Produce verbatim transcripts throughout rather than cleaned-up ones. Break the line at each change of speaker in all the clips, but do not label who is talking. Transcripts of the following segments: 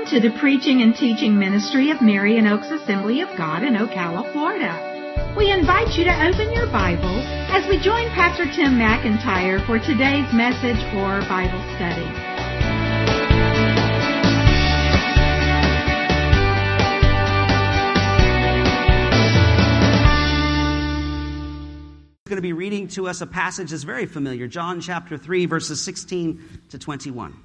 Welcome to the preaching and teaching ministry of Marion Oaks Assembly of God in Ocala, Florida. We invite you to open your Bible as we join Pastor Tim McIntyre for today's message or Bible study.
He's going to be reading to us a passage that's very familiar, John chapter three, verses sixteen to twenty-one.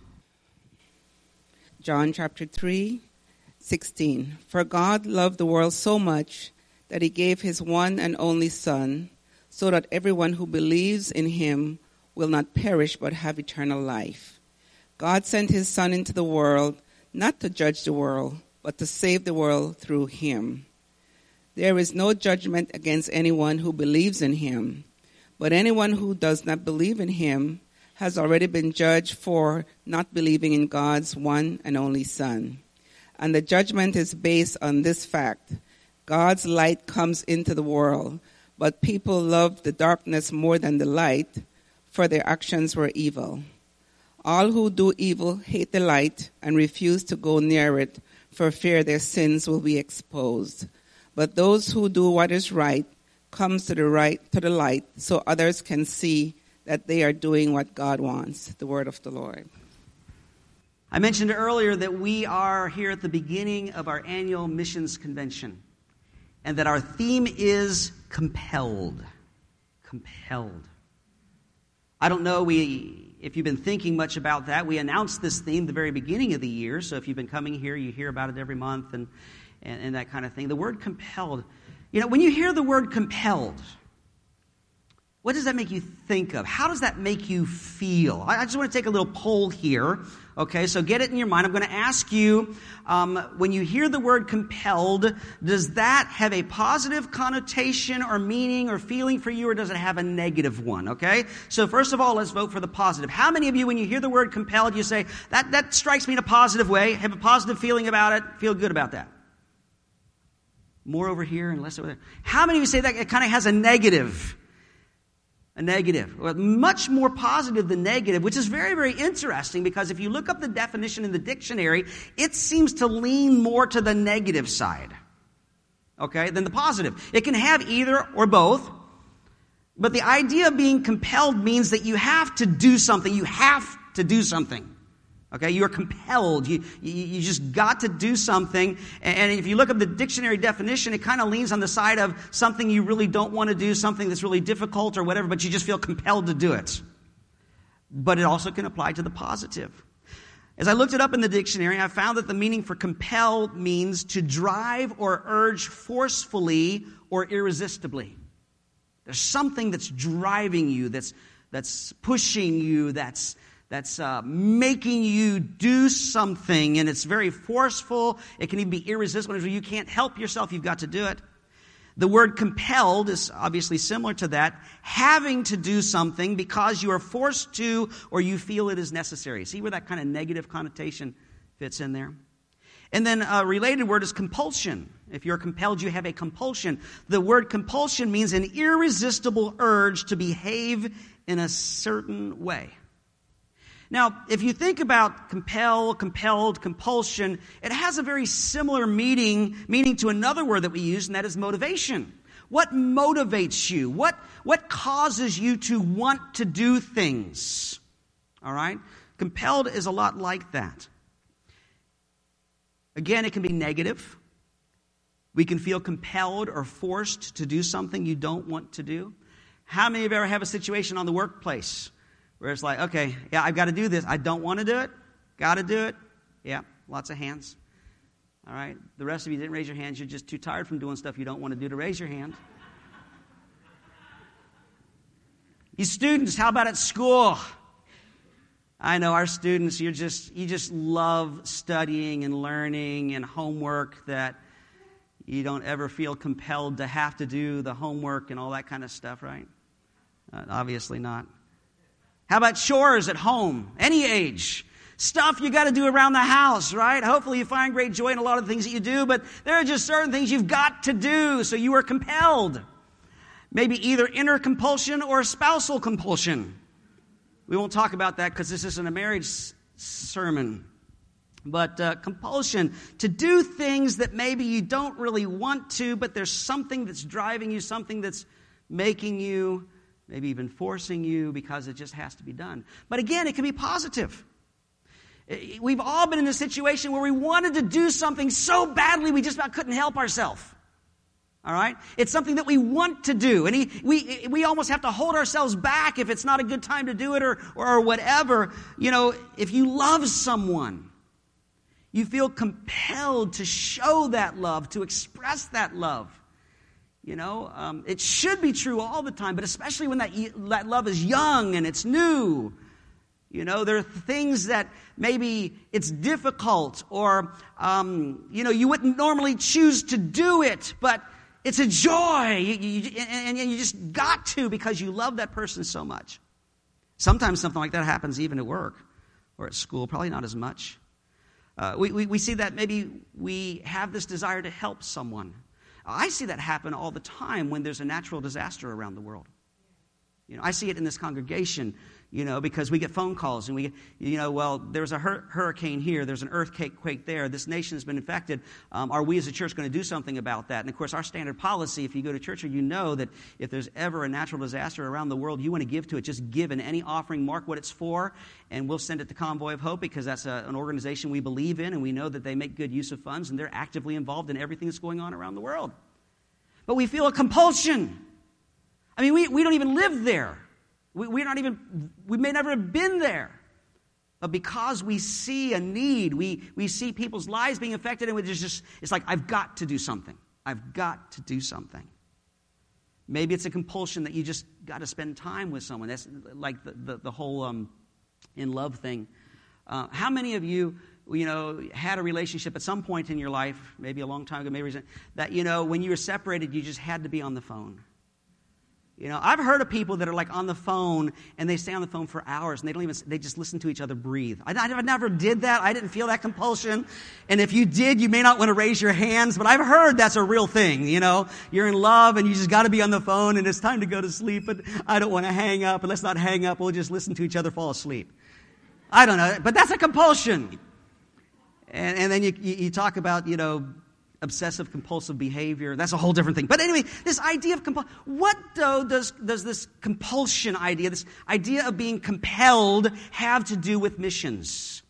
John chapter three, sixteen. For God loved the world so much that he gave his one and only Son, so that everyone who believes in him will not perish but have eternal life. God sent his Son into the world, not to judge the world, but to save the world through him. There is no judgment against anyone who believes in him, but anyone who does not believe in him has already been judged for not believing in God's one and only Son. And the judgment is based on this fact: God's light comes into the world, but people loved the darkness more than the light, for their actions were evil. All who do evil hate the light and refuse to go near it, for fear their sins will be exposed. But those who do what is right comes to the right to the light, so others can see that they are doing what God wants. The word of the Lord.
I mentioned earlier that we are here at the beginning of our annual missions convention, and that our theme is compelled. Compelled. I don't know we if you've been thinking much about that. We announced this theme the very beginning of the year, so if you've been coming here, you hear about it every month and, and, and that kind of thing. The word compelled. You know, when you hear the word compelled, what does that make you think of? How does that make you feel? I just want to take a little poll here. Okay, so get it in your mind. I'm going to ask you, um, when you hear the word compelled, does that have a positive connotation or meaning or feeling for you, or does it have a negative one? Okay, so first of all, let's vote for the positive. How many of you, when you hear the word compelled, you say, that, that strikes me in a positive way, have a positive feeling about it, feel good about that? More over here and less over there. How many of you say that it kind of has a negative A negative, well, much more positive than negative, which is very, very interesting, because if you look up the definition in the dictionary, it seems to lean more to the negative side, okay, than the positive. It can have either or both, but the idea of being compelled means that you have to do something. You have to do something. Okay, you are compelled. You, you you just got to do something. And if you look up the dictionary definition, it kind of leans on the side of something you really don't want to do, something that's really difficult or whatever, but you just feel compelled to do it. But it also can apply to the positive. As I looked it up in the dictionary, I found that the meaning for compel means to drive or urge forcefully or irresistibly. There's something that's driving you, that's that's pushing you, that's That's uh, making you do something, and it's very forceful. It can even be irresistible. You can't help yourself. You've got to do it. The word compelled is obviously similar to that, having to do something because you are forced to or you feel it is necessary. See where that kind of negative connotation fits in there? And then a related word is compulsion. If you're compelled, you have a compulsion. The word compulsion means an irresistible urge to behave in a certain way. Now, if you think about compel, compelled, compulsion, it has a very similar meaning, meaning to another word that we use, and that is motivation. What motivates you? What, what causes you to want to do things? All right? Compelled is a lot like that. Again, it can be negative. We can feel compelled or forced to do something you don't want to do. How many of you ever have a situation on the workplace where it's like, okay, yeah, I've got to do this. I don't want to do it. Got to do it. Yeah, lots of hands. All right. The rest of you didn't raise your hands. You're just too tired from doing stuff you don't want to do to raise your hand. You students, how about at school? I know our students, you're just you just love studying and learning and homework that you don't ever feel compelled to have to do the homework and all that kind of stuff, right? Uh, obviously not. How about chores at home? Any age. Stuff you got to do around the house, right? Hopefully you find great joy in a lot of the things that you do, but there are just certain things you've got to do, so you are compelled. Maybe either inner compulsion or spousal compulsion. We won't talk about that because this isn't a marriage sermon. But uh, compulsion to do things that maybe you don't really want to, but there's something that's driving you, something that's making you, maybe even forcing you because it just has to be done. But again, it can be positive. We've all been in a situation where we wanted to do something so badly we just about couldn't help ourselves. All right? It's something that we want to do. And he, we we almost have to hold ourselves back if it's not a good time to do it or, or whatever. You know, if you love someone, you feel compelled to show that love, to express that love. You know, um, it should be true all the time, but especially when that, that love is young and it's new. You know, there are things that maybe it's difficult or, um, you know, you wouldn't normally choose to do it, but it's a joy, you, you, and, and you just got to because you love that person so much. Sometimes something like that happens even at work or at school, probably not as much. Uh, we, we, we see that maybe we have this desire to help someone. I see that happen all the time when there's a natural disaster around the world. You know, I see it in this congregation, you know, because we get phone calls and we get, you know, well, there's a hur- hurricane here, there's an earthquake there, this nation has been infected. Um, are we as a church going to do something about that? And of course, our standard policy, if you go to church, or you know that if there's ever a natural disaster around the world, you want to give to it, just give in any offering, mark what it's for, and we'll send it to Convoy of Hope because that's a, an organization we believe in and we know that they make good use of funds and they're actively involved in everything that's going on around the world. But we feel a compulsion. I mean, we, we don't even live there. We, we're not even, we may never have been there. But because we see a need, we, we see people's lives being affected, and it's just, it's like, I've got to do something. I've got to do something. Maybe it's a compulsion that you just got to spend time with someone. That's like the, the, the whole um, in love thing. Uh, how many of you, you know, had a relationship at some point in your life, maybe a long time ago, maybe that, you know, when you were separated, you just had to be on the phone? You know, I've heard of people that are like on the phone and they stay on the phone for hours and they don't even, they just listen to each other breathe. I, I never did that. I didn't feel that compulsion. And if you did, you may not want to raise your hands, but I've heard that's a real thing. You know, you're in love and you just got to be on the phone and it's time to go to sleep, but I don't want to hang up. And let's not hang up. We'll just listen to each other fall asleep. I don't know, but that's a compulsion. And, and then you, you, you talk about, you know, obsessive compulsive behavior. That's a whole different thing. But anyway, this idea of compulsion, what though does, does this compulsion idea, this idea of being compelled have to do with missions?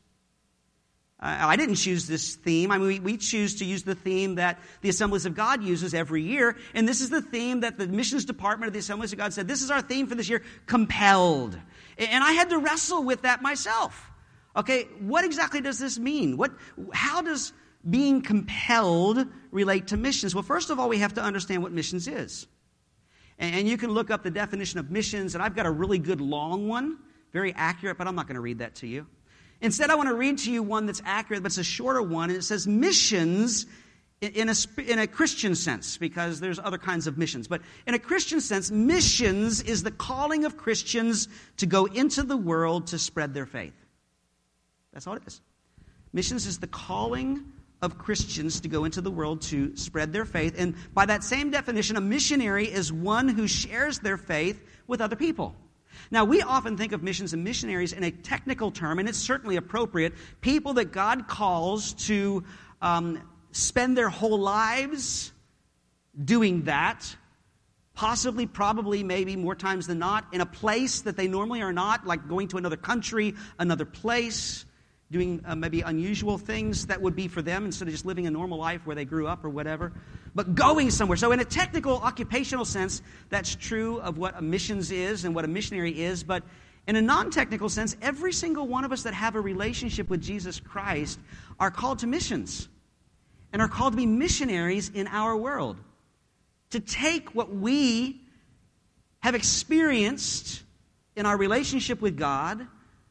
Uh, I didn't choose this theme. I mean, we, we choose to use the theme that the Assemblies of God uses every year. And this is the theme that the missions department of the Assemblies of God said, this is our theme for this year, compelled. And I had to wrestle with that myself. Okay, what exactly does this mean? What, how does being compelled relate to missions? Well, first of all, we have to understand what missions is. And you can look up the definition of missions, and I've got a really good long one, very accurate, but I'm not going to read that to you. Instead, I want to read to you one that's accurate, but it's a shorter one, and it says missions in a, in a Christian sense, because there's other kinds of missions. But in a Christian sense, missions is the calling of Christians to go into the world to spread their faith. That's all it is. Missions is the calling of Christians to go into the world to spread their faith. And by that same definition, a missionary is one who shares their faith with other people. Now, we often think of missions and missionaries in a technical term, and it's certainly appropriate. People that God calls to um, spend their whole lives doing that, possibly, probably, maybe more times than not, in a place that they normally are not, like going to another country, another place, doing uh, maybe unusual things that would be for them instead of just living a normal life where they grew up or whatever, but going somewhere. So in a technical, occupational sense, that's true of what a missions is and what a missionary is, but in a non-technical sense, every single one of us that have a relationship with Jesus Christ are called to missions and are called to be missionaries in our world, to take what we have experienced in our relationship with God,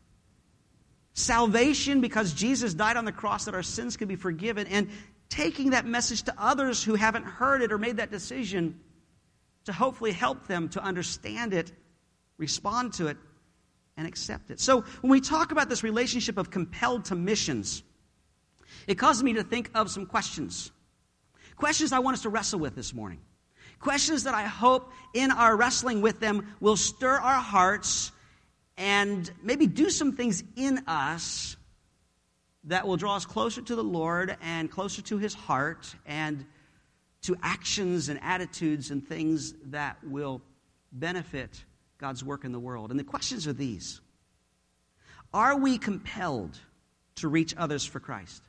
salvation because Jesus died on the cross that our sins could be forgiven, and taking that message to others who haven't heard it or made that decision to hopefully help them to understand it, respond to it, and accept it. So when we talk about this relationship of compelled to missions, it causes me to think of some questions. Questions I want us to wrestle with this morning. Questions that I hope in our wrestling with them will stir our hearts and maybe do some things in us that will draw us closer to the Lord and closer to His heart and to actions and attitudes and things that will benefit God's work in the world. And the questions are these. Are we compelled to reach others for Christ?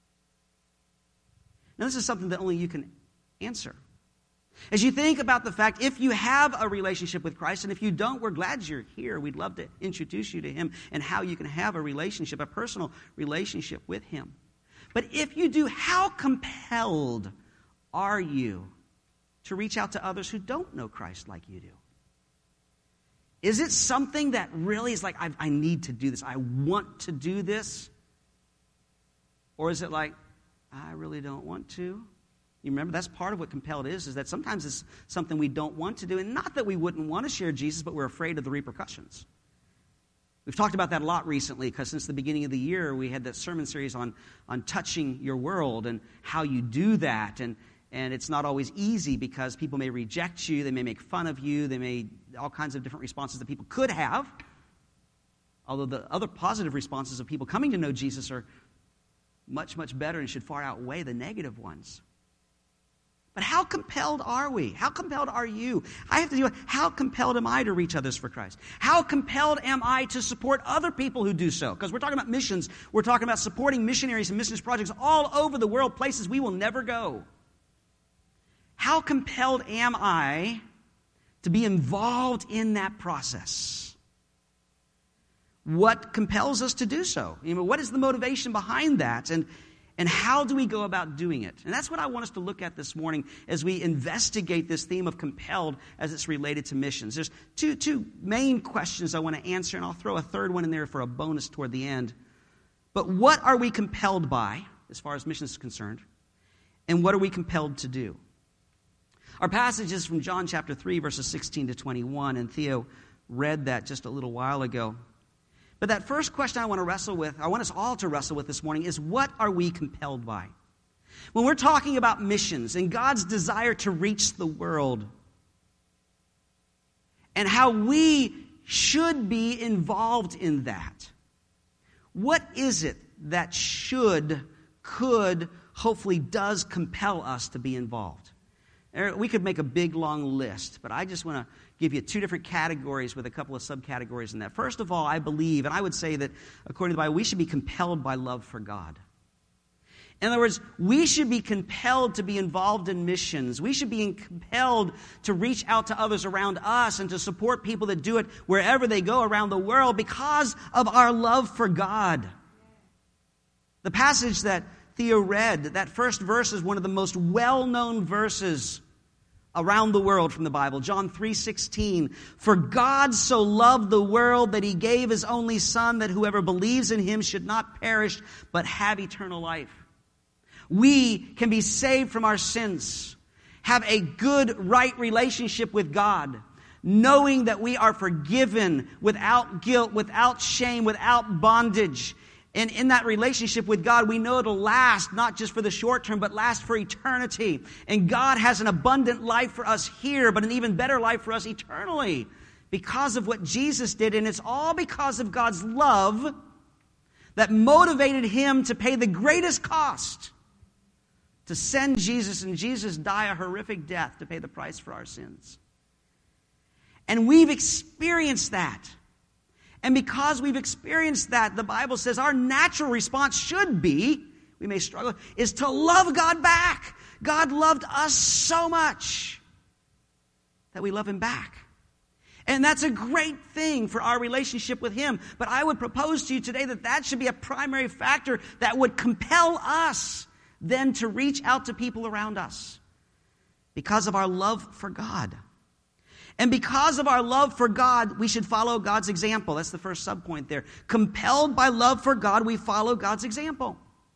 Now, this is something that only you can answer. As you think about the fact, if you have a relationship with Christ, and if you don't, we're glad you're here. We'd love to introduce you to Him and how you can have a relationship, a personal relationship with Him. But if you do, how compelled are you to reach out to others who don't know Christ like you do? Is it something that really is like, I, I need to do this, I want to do this? Or is it like, I really don't want to? You remember, that's part of what compelled is, is that sometimes it's something we don't want to do. And not that we wouldn't want to share Jesus, but we're afraid of the repercussions. We've talked about that a lot recently, because since the beginning of the year, we had that sermon series on, on touching your world and how you do that. And, and it's not always easy, because people may reject you, they may make fun of you, they may, all kinds of different responses that people could have. Although the other positive responses of people coming to know Jesus are much, much better and should far outweigh the negative ones. But how compelled are we? How compelled are you? I have to do it. How compelled am I to reach others for Christ? How compelled am I to support other people who do so? Because we're talking about missions. We're talking about supporting missionaries and missions projects all over the world, places we will never go. How compelled am I to be involved in that process? What compels us to do so? You know, what is the motivation behind that? And And how do we go about doing it? And that's what I want us to look at this morning as we investigate this theme of compelled as it's related to missions. There's two, two main questions I want to answer, and I'll throw a third one in there for a bonus toward the end. But what are we compelled by, as far as missions is concerned? And what are we compelled to do? Our passage is from John chapter three, verses sixteen to twenty-one, and Theo read that just a little while ago. But that first question I want to wrestle with, I want us all to wrestle with this morning, is what are we compelled by? When we're talking about missions and God's desire to reach the world and how we should be involved in that, what is it that should, could, hopefully does compel us to be involved? We could make a big, long list, but I just want to give you two different categories with a couple of subcategories in that. First of all, I believe, and I would say that according to the Bible, we should be compelled by love for God. In other words, we should be compelled to be involved in missions. We should be compelled to reach out to others around us and to support people that do it wherever they go around the world because of our love for God. The passage that Theo read, that first verse is one of the most well-known verses around the world from the Bible. John three sixteen. For God so loved the world that He gave His only Son, that whoever believes in Him should not perish, but have eternal life. We can be saved from our sins, have a good, right relationship with God, knowing that we are forgiven without guilt, without shame, without bondage. And in that relationship with God, we know it'll last, not just for the short term, but last for eternity. And God has an abundant life for us here, but an even better life for us eternally because of what Jesus did. And it's all because of God's love that motivated Him to pay the greatest cost, to send Jesus, and Jesus die a horrific death to pay the price for our sins. And we've experienced that. And because we've experienced that, the Bible says our natural response should be, we may struggle, is to love God back. God loved us so much that we love Him back. And that's a great thing for our relationship with Him. But I would propose to you today that that should be a primary factor that would compel us then to reach out to people around us because of our love for God. And because of our love for God, we should follow God's example. That's the first subpoint there. Compelled by love for God, we follow God's example.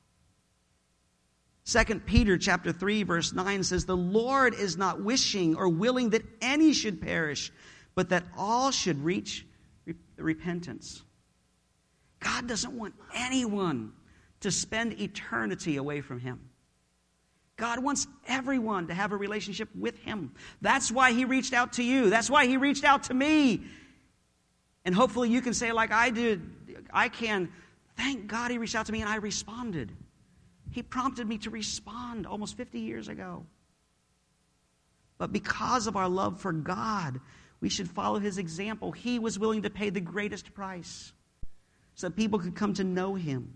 Second Peter chapter three, verse nine says, the Lord is not wishing or willing that any should perish, but that all should reach repentance. God doesn't want anyone to spend eternity away from Him. God wants everyone to have a relationship with Him. That's why He reached out to you. That's why He reached out to me. And hopefully you can say like I did, I can, Thank God he reached out to me and I responded. He prompted me to respond almost fifty years ago. But because of our love for God, we should follow his example. He was willing to pay the greatest price so that people could come to know him.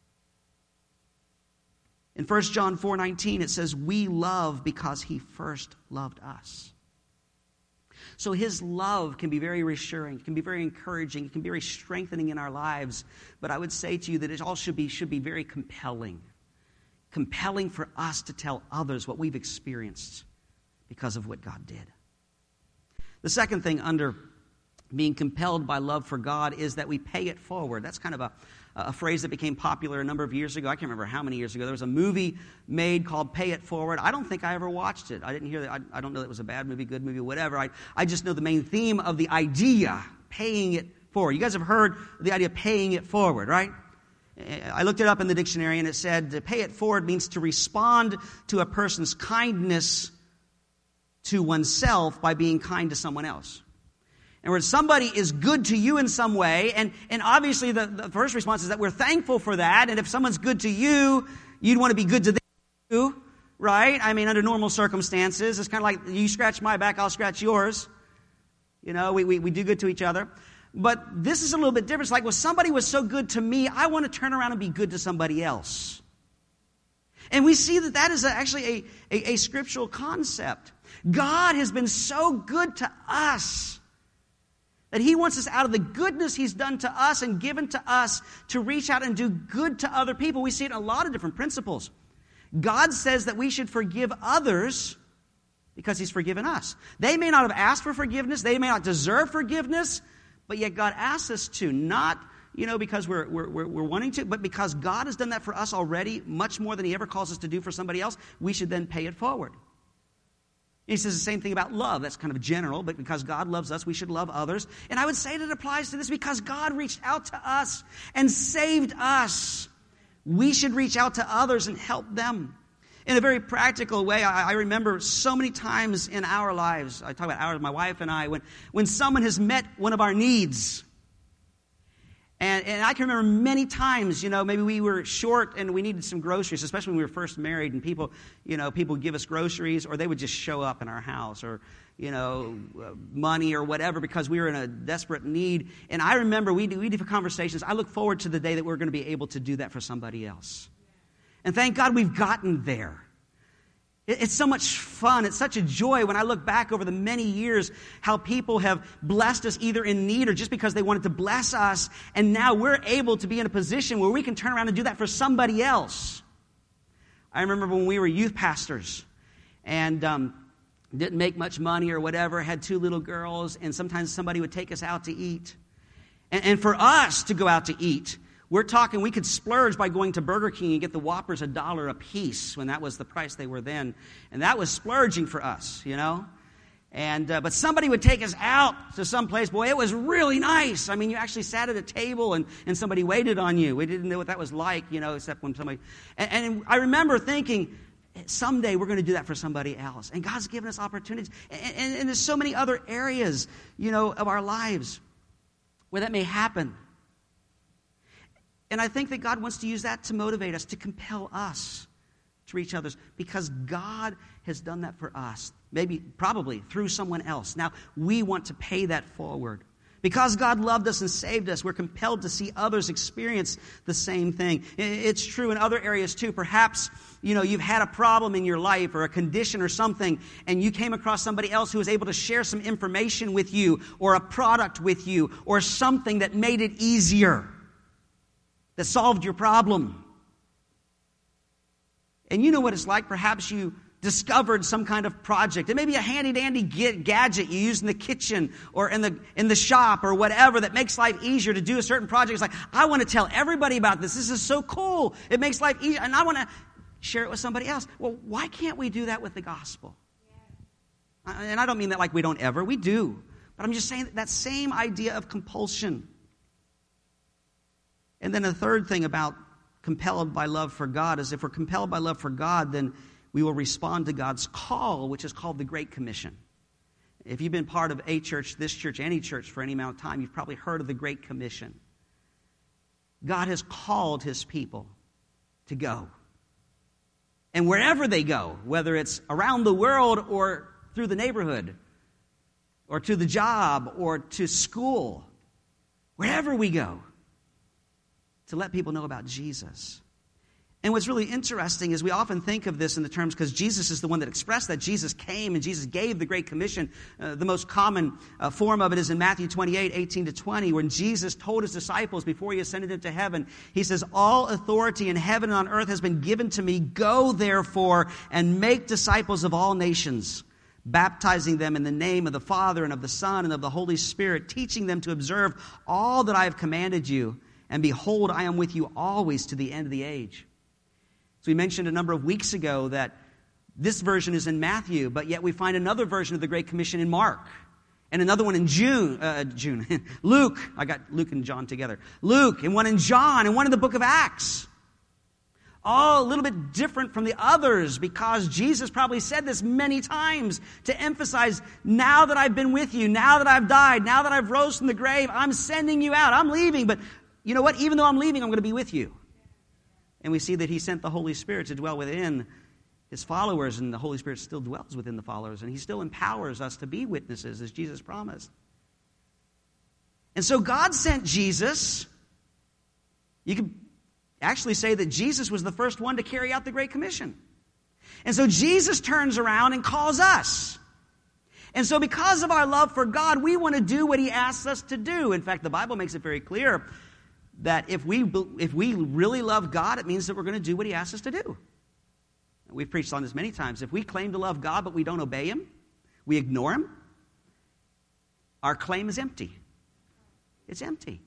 In First John four nineteen, it says, we love because he first loved us. So his love can be very reassuring, can be very encouraging, it can be very strengthening in our lives. But I would say to you that it all should be, should be very compelling. Compelling for us to tell others what we've experienced because of what God did. The second thing under being compelled by love for God is that we pay it forward. That's kind of a, a phrase that became popular a number of years ago. I can't remember how many years ago. There was a movie made called Pay It Forward. I don't think I ever watched it. I didn't hear that. I, I don't know that it was a bad movie, good movie, whatever. I, I just know the main theme of the idea, paying it forward. You guys have heard the idea of paying it forward, right? I looked it up in the dictionary and it said to pay it forward means to respond to a person's kindness to oneself by being kind to someone else. And where somebody is good to you in some way, and, and obviously the, the first response is that we're thankful for that, and if someone's good to you, you'd want to be good to them too, right? I mean, under normal circumstances, it's kind of like you scratch my back, I'll scratch yours. You know, we, we, we do good to each other. But this is a little bit different. It's like, well, somebody was so good to me, I want to turn around and be good to somebody else. And we see that that is actually a, a, a scriptural concept. God has been so good to us that he wants us out of the goodness he's done to us and given to us to reach out and do good to other people. We see it in a lot of different principles. God says that we should forgive others because he's forgiven us. They may not have asked for forgiveness. They may not deserve forgiveness. But yet God asks us to, not, you know, because we're, we're, we're wanting to, but because God has done that for us already, much more than he ever calls us to do for somebody else, we should then pay it forward. He says the same thing about love. That's kind of general, but because God loves us, we should love others. And I would say that it applies to this because God reached out to us and saved us. We should reach out to others and help them. In a very practical way, I, I remember so many times in our lives, I talk about ours, my wife and I, when, when someone has met one of our needs. And, and I can remember many times, you know, maybe we were short and we needed some groceries, especially when we were first married, and people, you know, people would give us groceries, or they would just show up in our house, or, you know, uh, money or whatever, because we were in a desperate need. And I remember we we'd have conversations. I look forward to the day that we're going to be able to do that for somebody else. And thank God we've gotten there. It's so much fun. It's such a joy when I look back over the many years how people have blessed us either in need or just because they wanted to bless us. And now we're able to be in a position where we can turn around and do that for somebody else. I remember when we were youth pastors and um, didn't make much money or whatever, had two little girls, and sometimes somebody would take us out to eat. And, and for us to go out to eat, we're talking we could splurge by going to Burger King and get the Whoppers a dollar a piece when that was the price they were then. And that was splurging for us, you know. And uh, but somebody would take us out to some place. Boy, it was really nice. I mean, you actually sat at a table and, and somebody waited on you. We didn't know what that was like, you know, except when somebody... And, and I remember thinking, someday we're going to do that for somebody else. And God's given us opportunities. And, and, and there's so many other areas, you know, of our lives where that may happen. And I think that God wants to use that to motivate us, to compel us to reach others, because God has done that for us, maybe, probably, through someone else. Now, we want to pay that forward. Because God loved us and saved us, we're compelled to see others experience the same thing. It's true in other areas too. Perhaps, you know, you've had a problem in your life or a condition or something, and you came across somebody else who was able to share some information with you or a product with you or something that made it easier, that solved your problem. And you know what it's like. Perhaps you discovered some kind of project. It may be a handy-dandy gadget you use in the kitchen or in the in the shop or whatever that makes life easier to do a certain project. It's like, I want to tell everybody about this. This is so cool. It makes life easier. And I want to share it with somebody else. Well, why can't we do that with the gospel? Yeah. And I don't mean that like we don't ever. We do. But I'm just saying that, that same idea of compulsion. And then the third thing about compelled by love for God is if we're compelled by love for God, then we will respond to God's call, which is called the Great Commission. If you've been part of a church, this church, any church for any amount of time, you've probably heard of the Great Commission. God has called his people to go. And wherever they go, whether it's around the world or through the neighborhood, or to the job, or to school, wherever we go, to let people know about Jesus. And what's really interesting is we often think of this in the terms, because Jesus is the one that expressed that. Jesus came and Jesus gave the Great Commission. Uh, the most common uh, form of it is in Matthew twenty-eight, eighteen to twenty, when Jesus told his disciples before he ascended into heaven, he says, all authority in heaven and on earth has been given to me. Go therefore and make disciples of all nations, baptizing them in the name of the Father and of the Son and of the Holy Spirit, teaching them to observe all that I have commanded you. And behold, I am with you always to the end of the age. So we mentioned a number of weeks ago that this version is in Matthew, but yet we find another version of the Great Commission in Mark, and another one in June, uh, June, Luke. I got Luke and John together. Luke, and one in John, and one in the book of Acts. All a little bit different from the others, because Jesus probably said this many times to emphasize, now that I've been with you, now that I've died, now that I've rose from the grave, I'm sending you out. I'm leaving, but you know what? Even though I'm leaving, I'm going to be with you. And we see that he sent the Holy Spirit to dwell within his followers, and the Holy Spirit still dwells within the followers, and he still empowers us to be witnesses, as Jesus promised. And so God sent Jesus. You could actually say that Jesus was the first one to carry out the Great Commission. And so Jesus turns around and calls us. And so because of our love for God, we want to do what he asks us to do. In fact, the Bible makes it very clear that if we if we really love God, it means that we're going to do what he asks us to do. We've preached on this many times. If we claim to love God but we don't obey him, we ignore him, our claim is empty. It's empty.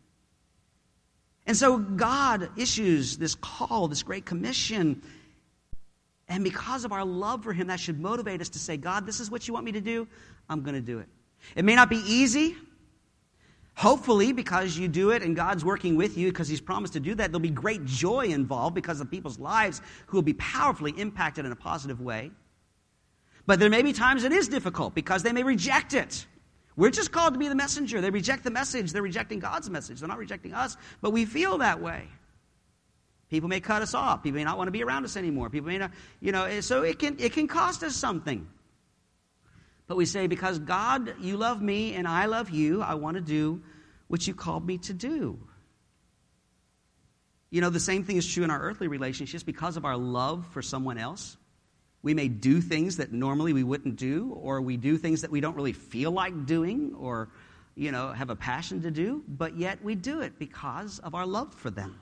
And so God issues this call, this Great Commission. And because of our love for him, that should motivate us to say, God, this is what you want me to do. I'm going to do it. It may not be easy. Hopefully, because you do it and God's working with you, because he's promised to do that, there'll be great joy involved because of people's lives who will be powerfully impacted in a positive way. But there may be times it is difficult because they may reject it. We're just called to be the messenger. They reject the message. They're rejecting God's message. They're not rejecting us, but we feel that way. People may cut us off. People may not want to be around us anymore. People may not, you know, so it can it can cost us something. But we say, because God, you love me and I love you, I want to do what you called me to do. You know, the same thing is true in our earthly relationships. Because of our love for someone else, we may do things that normally we wouldn't do, or we do things that we don't really feel like doing, or, you know, have a passion to do, but yet we do it because of our love for them.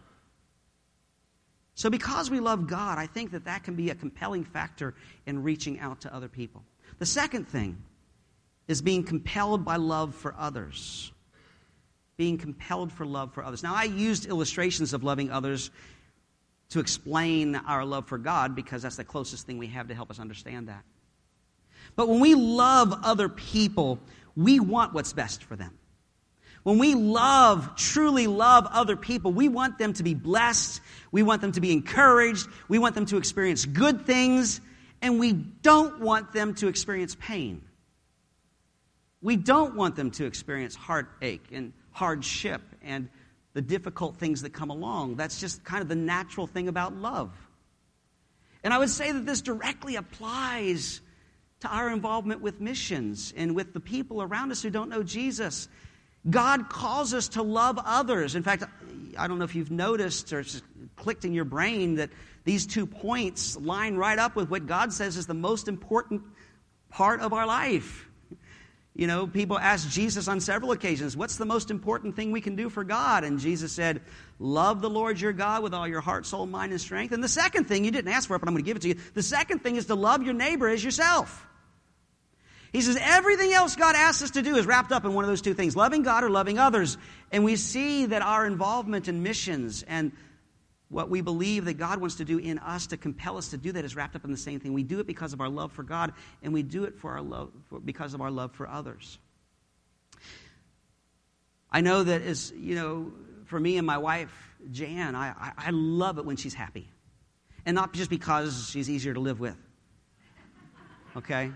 So because we love God, I think that that can be a compelling factor in reaching out to other people. The second thing is being compelled by love for others. Being compelled for love for others. Now, I used illustrations of loving others to explain our love for God because that's the closest thing we have to help us understand that. But when we love other people, we want what's best for them. When we love, truly love other people, we want them to be blessed. We want them to be encouraged. We want them to experience good things. And we don't want them to experience pain. We don't want them to experience heartache and hardship and the difficult things that come along. That's just kind of the natural thing about love. And I would say that this directly applies to our involvement with missions and with the people around us who don't know Jesus. God calls us to love others. In fact, I don't know if you've noticed or it's clicked in your brain that these two points line right up with what God says is the most important part of our life. You know, people asked Jesus on several occasions, what's the most important thing we can do for God? And Jesus said, love the Lord your God with all your heart, soul, mind, and strength. And the second thing, you didn't ask for it, but I'm going to give it to you. The second thing is to love your neighbor as yourself. He says everything else God asks us to do is wrapped up in one of those two things, loving God or loving others. And we see that our involvement in missions and what we believe that God wants to do in us to compel us to do that is wrapped up in the same thing. We do it because of our love for God, and we do it for our love for, because of our love for others. I know that as, you know, for me and my wife, Jan, I, I, I love it when she's happy. And not just because she's easier to live with. Okay?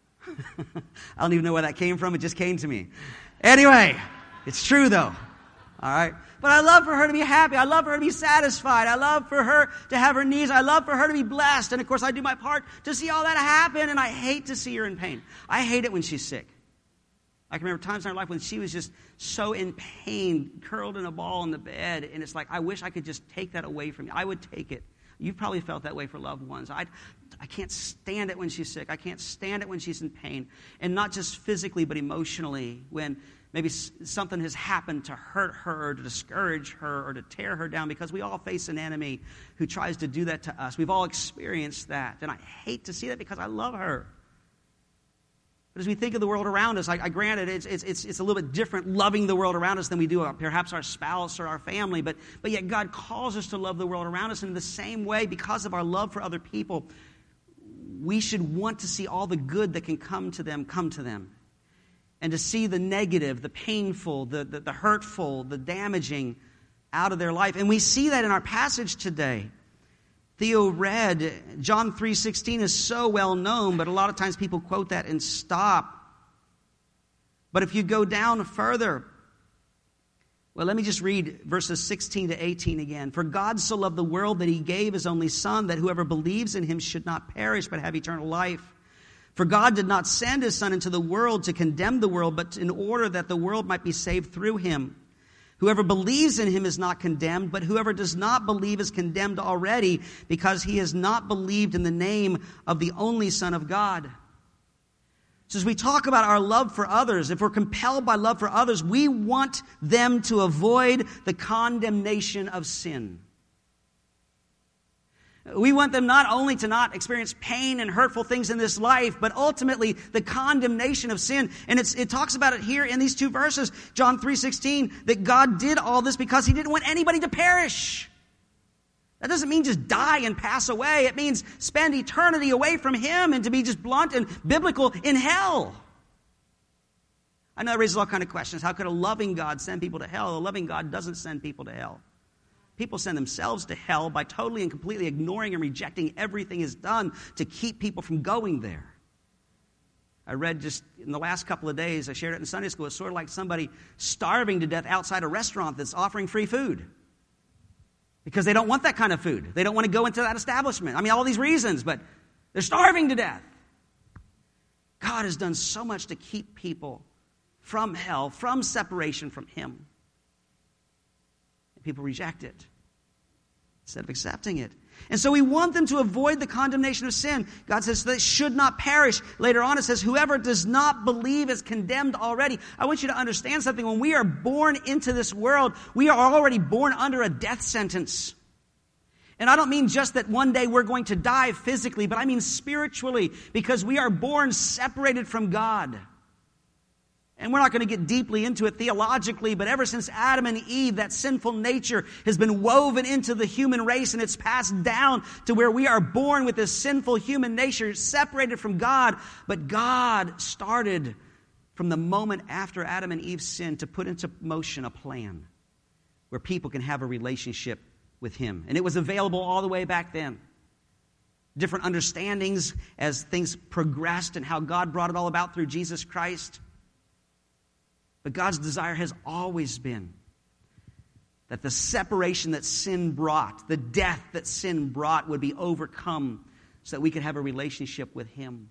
I don't even know where that came from. It just came to me. Anyway, it's true though. All right? But I love for her to be happy. I love for her to be satisfied. I love for her to have her needs. I love for her to be blessed. And of course, I do my part to see all that happen, and I hate to see her in pain. I hate it when she's sick. I can remember times in her life when she was just so in pain, curled in a ball in the bed, and it's like, I wish I could just take that away from you. I would take it. You've probably felt that way for loved ones. I, I can't stand it when she's sick. I can't stand it when she's in pain. And not just physically, but emotionally, when maybe something has happened to hurt her, or to discourage her, or to tear her down, because we all face an enemy who tries to do that to us. We've all experienced that. And I hate to see that because I love her. But as we think of the world around us, I, I granted it's, it's, it's, it's a little bit different loving the world around us than we do uh, perhaps our spouse or our family. But, but yet God calls us to love the world around us. And in the same way, because of our love for other people, we should want to see all the good that can come to them, come to them. And to see the negative, the painful, the, the, the hurtful, the damaging out of their life. And we see that in our passage today. Theo read John three sixteen is so well known, but a lot of times people quote that and stop. But if you go down further, well, let me just read verses sixteen to eighteen again. For God so loved the world that he gave his only Son, that whoever believes in him should not perish but have eternal life. For God did not send his Son into the world to condemn the world, but in order that the world might be saved through him. Whoever believes in him is not condemned, but whoever does not believe is condemned already, because he has not believed in the name of the only Son of God. So as we talk about our love for others, if we're compelled by love for others, we want them to avoid the condemnation of sin. We want them not only to not experience pain and hurtful things in this life, but ultimately the condemnation of sin. And it's, it talks about it here in these two verses, John three sixteen, that God did all this because he didn't want anybody to perish. That doesn't mean just die and pass away. It means spend eternity away from him, and to be just blunt and biblical, in hell. I know that raises all kinds of questions. How could a loving God send people to hell? A loving God doesn't send people to hell. People send themselves to hell by totally and completely ignoring and rejecting everything is done to keep people from going there. I read just in the last couple of days, I shared it in Sunday school, it's sort of like somebody starving to death outside a restaurant that's offering free food. Because they don't want that kind of food. They don't want to go into that establishment. I mean, all these reasons, but they're starving to death. God has done so much to keep people from hell, from separation from him. People reject it instead of accepting it. And so we want them to avoid the condemnation of sin. God says they should not perish. Later on it says, whoever does not believe is condemned already. I want you to understand something. When we are born into this world, we are already born under a death sentence. And I don't mean just that one day we're going to die physically, but I mean spiritually, because we are born separated from God. And we're not going to get deeply into it theologically, but ever since Adam and Eve, that sinful nature has been woven into the human race, and it's passed down to where we are born with this sinful human nature separated from God. But God started from the moment after Adam and Eve sinned to put into motion a plan where people can have a relationship with him. And it was available all the way back then. Different understandings as things progressed and how God brought it all about through Jesus Christ. But God's desire has always been that the separation that sin brought, the death that sin brought, would be overcome so that we could have a relationship with him.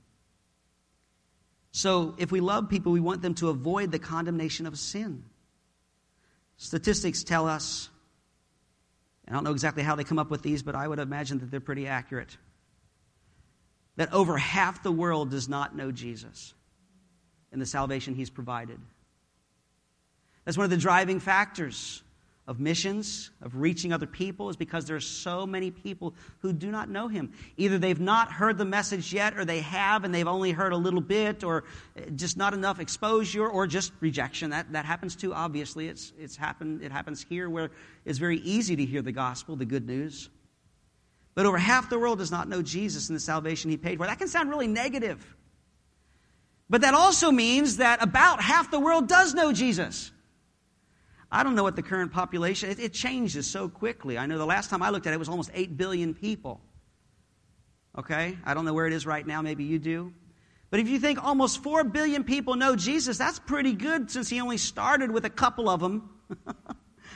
So if we love people, we want them to avoid the condemnation of sin. Statistics tell us, I don't know exactly how they come up with these, but I would imagine that they're pretty accurate, that over half the world does not know Jesus and the salvation he's provided. That's one of the driving factors of missions, of reaching other people, is because there are so many people who do not know him. Either they've not heard the message yet, or they have and they've only heard a little bit, or just not enough exposure, or just rejection. That that happens too, obviously. It's it's happened it happens here where it's very easy to hear the gospel, the good news. But over half the world does not know Jesus and the salvation he paid for. That can sound really negative. But that also means that about half the world does know Jesus. I don't know what the current population, it, it changes so quickly. I know the last time I looked at it, it was almost eight billion people. Okay? I don't know where it is right now. Maybe you do. But if you think almost four billion people know Jesus, that's pretty good since he only started with a couple of them.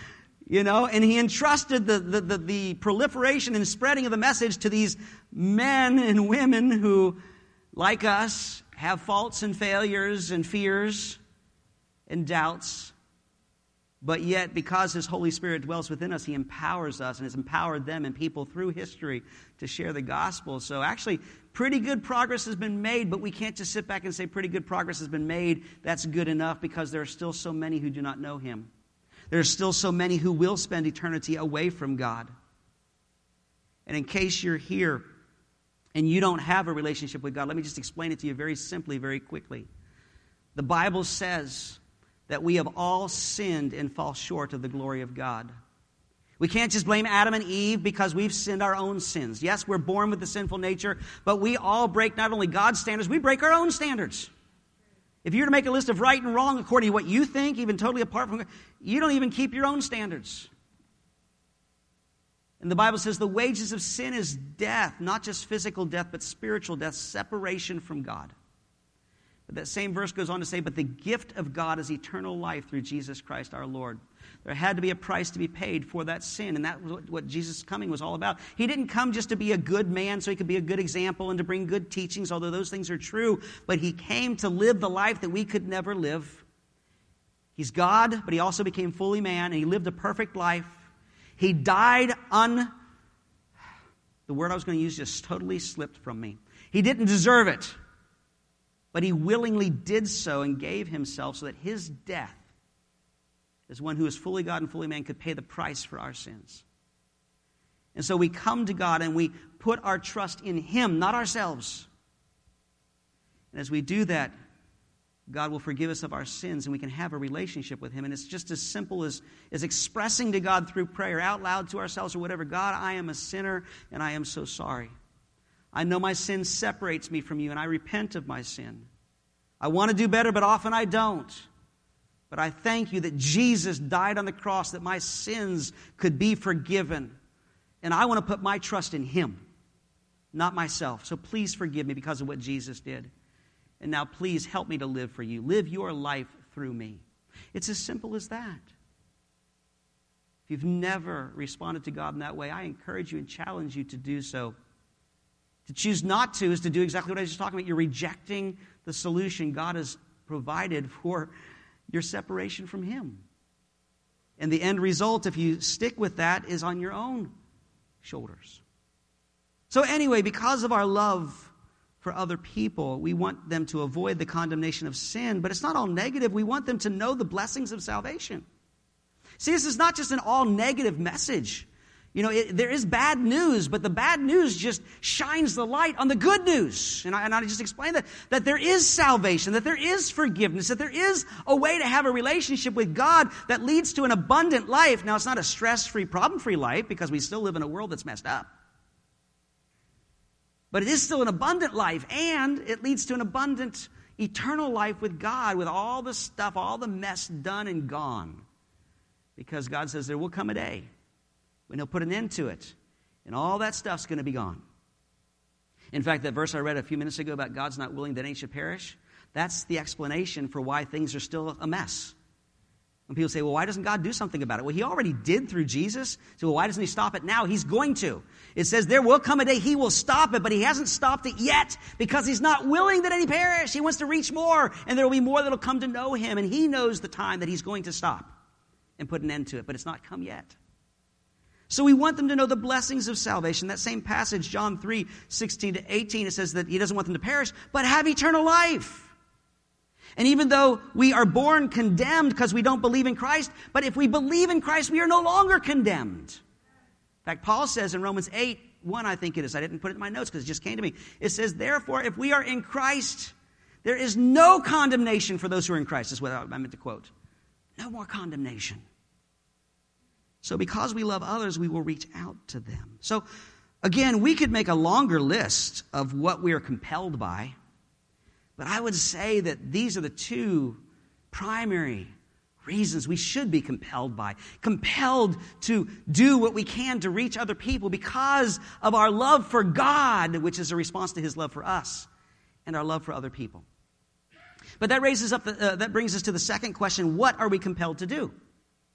You know, and he entrusted the, the, the, the proliferation and spreading of the message to these men and women who, like us, have faults and failures and fears and doubts. But yet, because his Holy Spirit dwells within us, he empowers us and has empowered them and people through history to share the gospel. So actually, pretty good progress has been made, but we can't just sit back and say pretty good progress has been made. That's good enough, because there are still so many who do not know him. There are still so many who will spend eternity away from God. And in case you're here and you don't have a relationship with God, let me just explain it to you very simply, very quickly. The Bible says that we have all sinned and fall short of the glory of God. We can't just blame Adam and Eve because we've sinned our own sins. Yes, we're born with the sinful nature, but we all break not only God's standards, we break our own standards. If you were to make a list of right and wrong according to what you think, even totally apart from God, you don't even keep your own standards. And the Bible says the wages of sin is death, not just physical death, but spiritual death, separation from God. But that same verse goes on to say, but the gift of God is eternal life through Jesus Christ our Lord. There had to be a price to be paid for that sin, and that was what Jesus' coming was all about. He didn't come just to be a good man so he could be a good example and to bring good teachings, although those things are true, but he came to live the life that we could never live. He's God, but he also became fully man, and he lived a perfect life. He died un... The word I was going to use just totally slipped from me. He didn't deserve it, but he willingly did so and gave himself so that his death, as one who is fully God and fully man, could pay the price for our sins. And so we come to God and we put our trust in him, not ourselves. And as we do that, God will forgive us of our sins and we can have a relationship with him. And it's just as simple as, as expressing to God through prayer, out loud to ourselves or whatever, God, I am a sinner and I am so sorry. I know my sin separates me from you and I repent of my sin. I want to do better, but often I don't. But I thank you that Jesus died on the cross, that my sins could be forgiven. And I want to put my trust in him, not myself. So please forgive me because of what Jesus did. And now please help me to live for you. Live your life through me. It's as simple as that. If you've never responded to God in that way, I encourage you and challenge you to do so. To choose not to is to do exactly what I was just talking about. You're rejecting the solution God has provided for your separation from him. And the end result, if you stick with that, is on your own shoulders. So anyway, because of our love for other people, we want them to avoid the condemnation of sin, but it's not all negative. We want them to know the blessings of salvation. See, this is not just an all negative message. You know, it, there is bad news, but the bad news just shines the light on the good news. And I, and I just explained that, that there is salvation, that there is forgiveness, that there is a way to have a relationship with God that leads to an abundant life. Now, it's not a stress-free, problem-free life because we still live in a world that's messed up. But it is still an abundant life, and it leads to an abundant, eternal life with God, with all the stuff, all the mess done and gone. Because God says there will come a day when he'll put an end to it, and all that stuff's going to be gone. In fact, that verse I read a few minutes ago about God's not willing that any should perish, that's the explanation for why things are still a mess. When people say, well, why doesn't God do something about it? Well, he already did through Jesus. So well, why doesn't he stop it now? He's going to. It says there will come a day he will stop it, but he hasn't stopped it yet because he's not willing that any perish. He wants to reach more, and there will be more that will come to know him, and he knows the time that he's going to stop and put an end to it, but it's not come yet. So we want them to know the blessings of salvation. That same passage, John three, sixteen to eighteen, it says that he doesn't want them to perish, but have eternal life. And even though we are born condemned because we don't believe in Christ, but if we believe in Christ, we are no longer condemned. In fact, Paul says in Romans eight, one, I think it is. I didn't put it in my notes because it just came to me. It says, therefore, if we are in Christ, there is no condemnation for those who are in Christ. Is what I meant to quote. No more condemnation. So because we love others, we will reach out to them. So again, we could make a longer list of what we are compelled by, but I would say that these are the two primary reasons we should be compelled by. Compelled to do what we can to reach other people because of our love for God, which is a response to his love for us, and our love for other people. But that raises up, the, uh, that brings us to the second question, what are we compelled to do?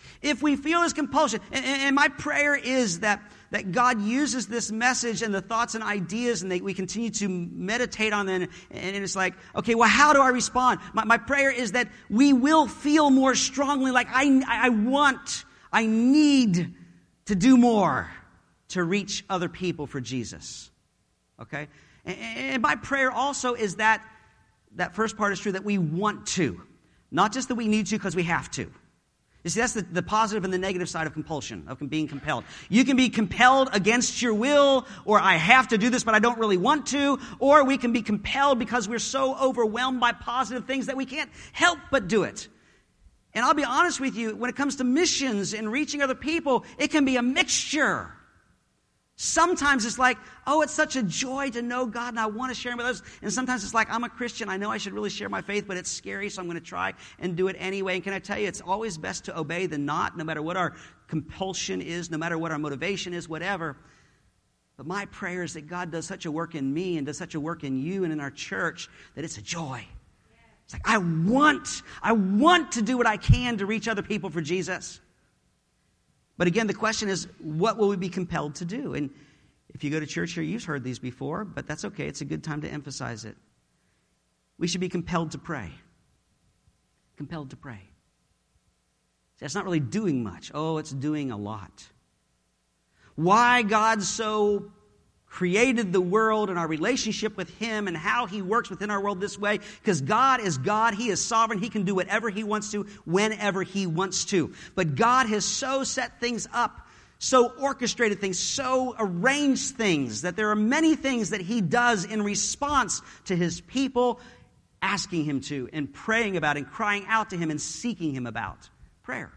If we feel this compulsion, and, and my prayer is that, that God uses this message and the thoughts and ideas and that we continue to meditate on them, and, and it's like, okay, well, how do I respond? My, my prayer is that we will feel more strongly like I, I want, I need to do more to reach other people for Jesus. Okay? And, and my prayer also is that that first part is true, that we want to. Not just that we need to because we have to. You see, that's the, the positive and the negative side of compulsion, of being compelled. You can be compelled against your will, or I have to do this, but I don't really want to. Or we can be compelled because we're so overwhelmed by positive things that we can't help but do it. And I'll be honest with you, when it comes to missions and reaching other people, it can be a mixture. Sometimes it's like, oh, it's such a joy to know God and I want to share Him with others. And sometimes it's like, I'm a Christian. I know I should really share my faith, but it's scary, so I'm going to try and do it anyway. And can I tell you, it's always best to obey than not, no matter what our compulsion is, no matter what our motivation is, whatever. But my prayer is that God does such a work in me and does such a work in you and in our church that it's a joy. It's like, I want, I want to do what I can to reach other people for Jesus. But again, the question is, what will we be compelled to do? And if you go to church here, you've heard these before, but that's okay. It's a good time to emphasize it. We should be compelled to pray. Compelled to pray. That's not really doing much. Oh, it's doing a lot. Why God so created the world and our relationship with Him and how He works within our world this way. Because God is God. He is sovereign. He can do whatever He wants to, whenever He wants to. But God has so set things up, so orchestrated things, so arranged things, that there are many things that He does in response to His people asking Him to, and praying about, and crying out to Him, and seeking Him about. Prayer.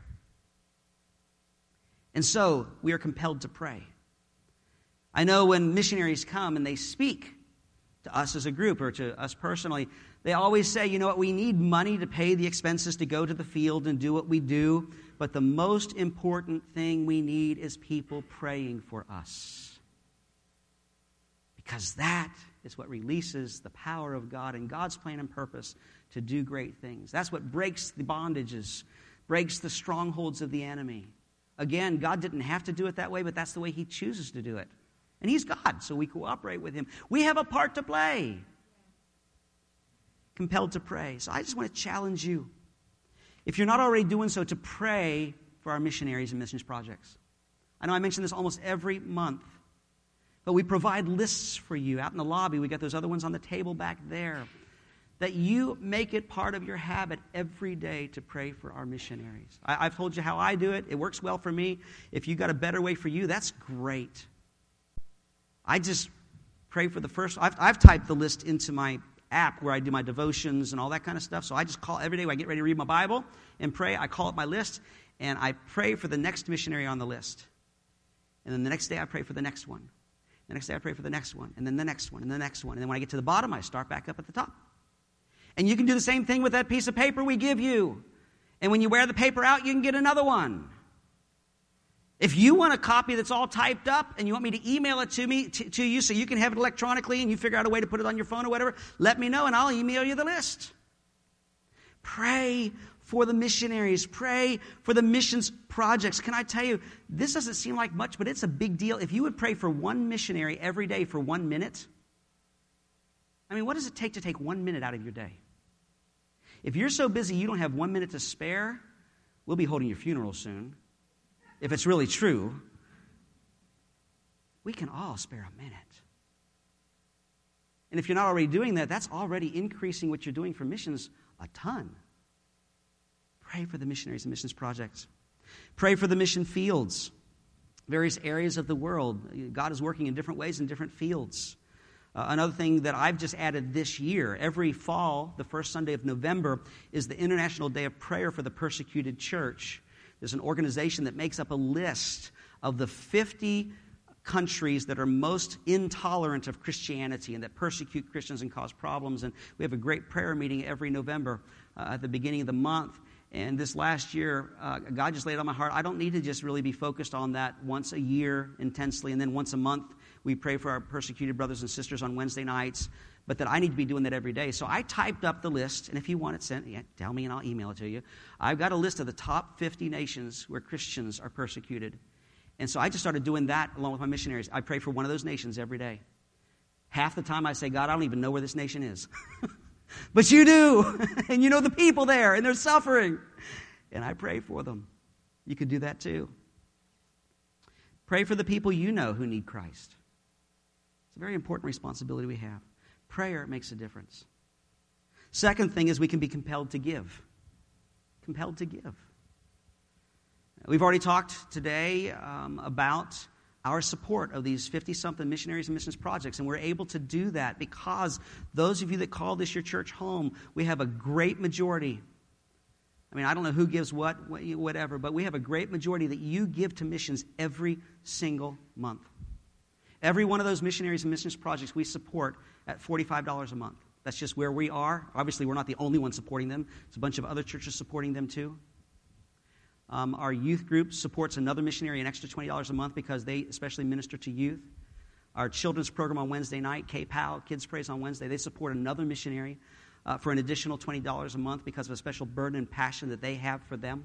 And so, we are compelled to pray. I know when missionaries come and they speak to us as a group or to us personally, they always say, you know what, we need money to pay the expenses to go to the field and do what we do, but the most important thing we need is people praying for us. Because that is what releases the power of God and God's plan and purpose to do great things. That's what breaks the bondages, breaks the strongholds of the enemy. Again, God didn't have to do it that way, but that's the way He chooses to do it. And He's God, so we cooperate with Him. We have a part to play. Compelled to pray. So I just want to challenge you, if you're not already doing so, to pray for our missionaries and missions projects. I know I mention this almost every month, but we provide lists for you out in the lobby. We got those other ones on the table back there. That you make it part of your habit every day to pray for our missionaries. I, I've told you how I do it. It works well for me. If you got a better way for you, that's great. I just pray for the first. I've, I've typed the list into my app where I do my devotions and all that kind of stuff. So I just call every day when I get ready to read my Bible and pray. I call up my list and I pray for the next missionary on the list. And then the next day I pray for the next one. The next day I pray for the next one. And then the next one. And the next one. And then when I get to the bottom, I start back up at the top. And you can do the same thing with that piece of paper we give you. And when you wear the paper out, you can get another one. If you want a copy that's all typed up and you want me to email it to me to, to you so you can have it electronically and you figure out a way to put it on your phone or whatever, let me know and I'll email you the list. Pray for the missionaries. Pray for the missions projects. Can I tell you, this doesn't seem like much, but it's a big deal. If you would pray for one missionary every day for one minute, I mean, what does it take to take one minute out of your day? If you're so busy you don't have one minute to spare, we'll be holding your funeral soon. If it's really true, we can all spare a minute. And if you're not already doing that, that's already increasing what you're doing for missions a ton. Pray for the missionaries and missions projects. Pray for the mission fields, various areas of the world. God is working in different ways in different fields. Uh, another thing that I've just added this year, every fall, the first Sunday of November, is the International Day of Prayer for the Persecuted Church. There's an organization that makes up a list of the fifty countries that are most intolerant of Christianity and that persecute Christians and cause problems. And we have a great prayer meeting every November uh, at the beginning of the month. And this last year, uh, God just laid it on my heart. I don't need to just really be focused on that once a year intensely, and then once a month we pray for our persecuted brothers and sisters on Wednesday nights. but that I need to be doing that every day. So I typed up the list, and if you want it sent, yeah, tell me and I'll email it to you. I've got a list of the top fifty nations where Christians are persecuted. And so I just started doing that along with my missionaries. I pray for one of those nations every day. Half the time I say, God, I don't even know where this nation is. But you do. And you know the people there, and they're suffering. And I pray for them. You could do that too. Pray for the people you know who need Christ. It's a very important responsibility we have. Prayer makes a difference. Second thing is we can be compelled to give. Compelled to give. We've already talked today um, about our support of these fifty-something missionaries and missions projects, and we're able to do that because those of you that call this your church home, we have a great majority. I mean, I don't know who gives what, whatever, but we have a great majority that you give to missions every single month. Every one of those missionaries and missions projects we support at forty-five dollars a month. That's just where we are. Obviously, we're not the only ones supporting them. There's a bunch of other churches supporting them too. Um, our youth group supports another missionary an extra twenty dollars a month because they especially minister to youth. Our children's program on Wednesday night, K P O W, Kids Praise on Wednesday, they support another missionary uh, for an additional twenty dollars a month because of a special burden and passion that they have for them.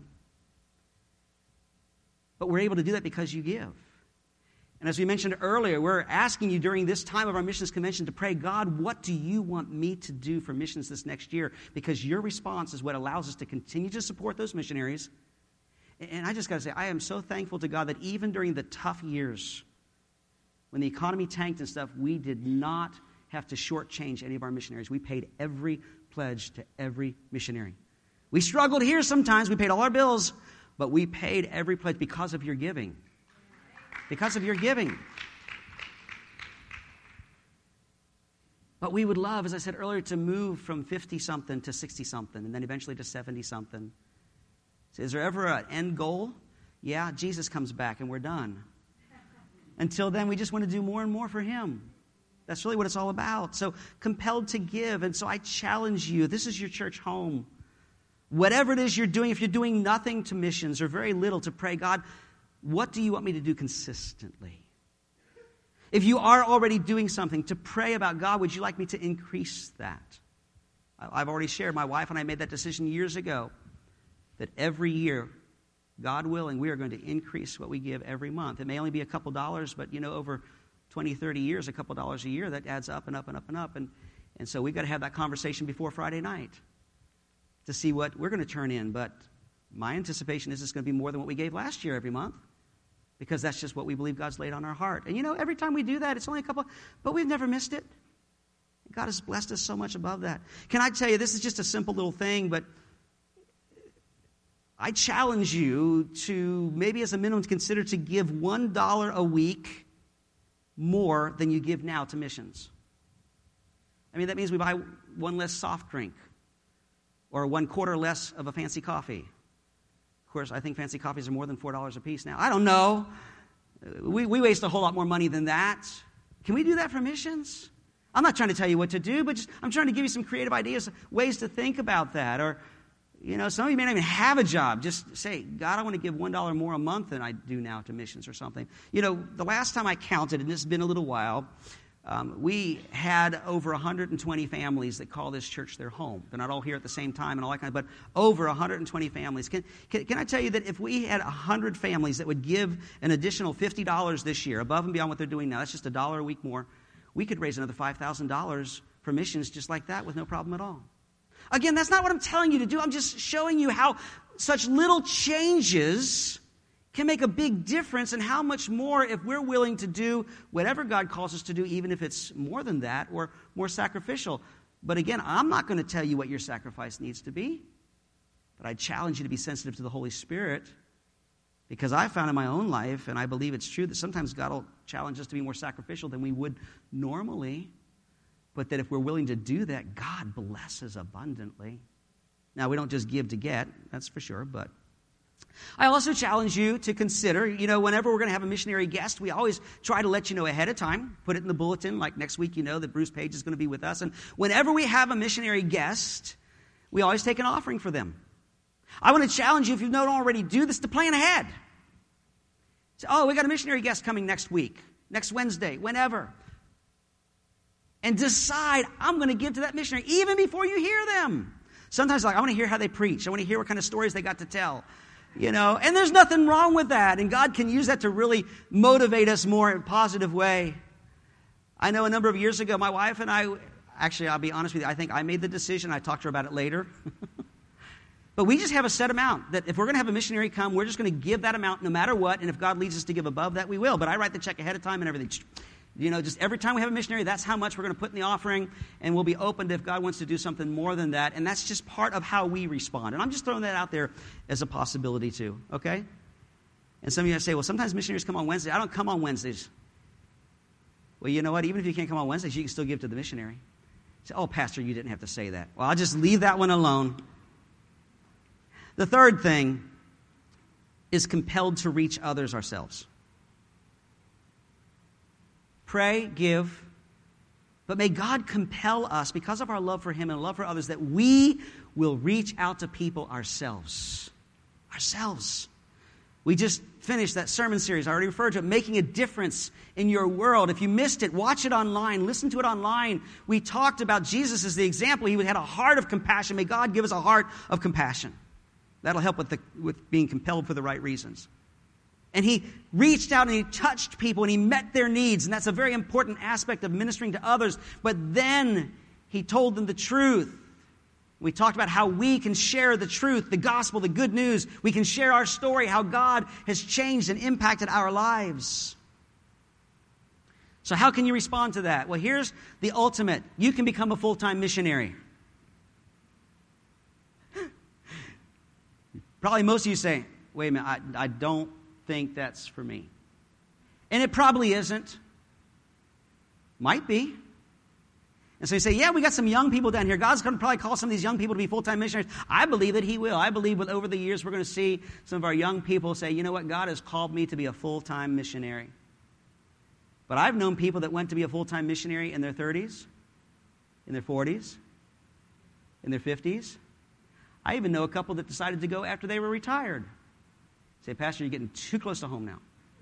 But we're able to do that because you give. And as we mentioned earlier, we're asking you during this time of our missions convention to pray, God, what do you want me to do for missions this next year? Because your response is what allows us to continue to support those missionaries. And I just got to say, I am so thankful to God that even during the tough years, when the economy tanked and stuff, we did not have to shortchange any of our missionaries. We paid every pledge to every missionary. We struggled here sometimes. We paid all our bills, but we paid every pledge because of your giving. Because of your giving. But we would love, as I said earlier, to move from fifty-something to sixty-something and then eventually to seventy-something. So is there ever an end goal? Yeah, Jesus comes back and we're done. Until then, we just want to do more and more for Him. That's really what it's all about. So compelled to give. And so I challenge you, this is your church home. Whatever it is you're doing, if you're doing nothing to missions or very little, to pray, God, what do you want me to do consistently? If you are already doing something, to pray about, God, would you like me to increase that? I've already shared, my wife and I made that decision years ago, that every year, God willing, we are going to increase what we give every month. It may only be a couple dollars, but, you know, over twenty, thirty years, a couple dollars a year, that adds up and up and up and up. And, and so we've got to have that conversation before Friday night to see what we're going to turn in. But my anticipation is it's going to be more than what we gave last year every month, because that's just what we believe God's laid on our heart. And, you know, every time we do that, it's only a couple, but we've never missed it. God has blessed us so much above that. Can I tell you, this is just a simple little thing, but I challenge you to maybe as a minimum consider to give one dollar a week more than you give now to missions. I mean, that means we buy one less soft drink or one quarter less of a fancy coffee. Of course, I think fancy coffees are more than four dollars a piece now. I don't know. We, we waste a whole lot more money than that. Can we do that for missions? I'm not trying to tell you what to do, but just, I'm trying to give you some creative ideas, ways to think about that. Or, you know, some of you may not even have a job. Just say, God, I want to give one dollar more a month than I do now to missions or something. You know, the last time I counted, and this has been a little while, um, we had over one hundred twenty families that call this church their home. They're not all here at the same time and all that kind of, but over one hundred twenty families. Can, can, can I tell you that if we had one hundred families that would give an additional fifty dollars this year, above and beyond what they're doing now, that's just a dollar a week more, we could raise another five thousand dollars for missions just like that with no problem at all. Again, that's not what I'm telling you to do. I'm just showing you how such little changes can make a big difference, and how much more if we're willing to do whatever God calls us to do, even if it's more than that or more sacrificial. But again, I'm not going to tell you what your sacrifice needs to be, but I challenge you to be sensitive to the Holy Spirit, because I found in my own life, and I believe it's true, that sometimes God will challenge us to be more sacrificial than we would normally. But that if we're willing to do that, God blesses abundantly. Now, we don't just give to get, that's for sure, but I also challenge you to consider, you know, whenever we're going to have a missionary guest, we always try to let you know ahead of time, put it in the bulletin, like next week you know that Bruce Page is going to be with us. And whenever we have a missionary guest, we always take an offering for them. I want to challenge you, if you don't already do this, to plan ahead. Say, oh, we got a missionary guest coming next week, next Wednesday, whenever. and decide, I'm going to give to that missionary even before you hear them. Sometimes like, I want to hear how they preach. I want to hear what kind of stories they got to tell. You know, and there's nothing wrong with that. And God can use that to really motivate us more in a positive way. I know a number of years ago, my wife and I, actually, I'll be honest with you, I think I made the decision. I talked to her about it later. But we just have a set amount that if we're going to have a missionary come, we're just going to give that amount no matter what. And if God leads us to give above that, we will. But I write the check ahead of time and everything. You know, just every time we have a missionary, that's how much we're going to put in the offering. And we'll be open to if God wants to do something more than that. And that's just part of how we respond. And I'm just throwing that out there as a possibility too. Okay? And some of you say, well, sometimes missionaries come on Wednesday. I don't come on Wednesdays. Well, you know what? Even if you can't come on Wednesdays, you can still give to the missionary. You say, oh, Pastor, you didn't have to say that. Well, I'll just leave that one alone. The third thing is compelled to reach others ourselves. Pray, give, but may God compel us, because of our love for Him and love for others, that we will reach out to people ourselves. Ourselves. We just finished that sermon series. I already referred to it, Making a Difference in Your World. If you missed it, watch it online. Listen to it online. We talked about Jesus as the example. He had a heart of compassion. May God give us a heart of compassion. That'll help with, the, with being compelled for the right reasons. And He reached out and He touched people and He met their needs. And that's a very important aspect of ministering to others. But then He told them the truth. We talked about how we can share the truth, the gospel, the good news. We can share our story, how God has changed and impacted our lives. So how can you respond to that? Well, here's the ultimate. You can become a full-time missionary. Probably most of you say, wait a minute, I, I don't think that's for me. And it probably isn't. Might be. And so you say, yeah, we got some young people down here. God's going to probably call some of these young people to be full-time missionaries. I believe that He will. I believe that over the years we're going to see some of our young people say, you know what, God has called me to be a full-time missionary. But I've known people that went to be a full-time missionary in their thirties, in their forties, in their fifties. I even know a couple that decided to go after they were retired. Say, Pastor, you're getting too close to home now.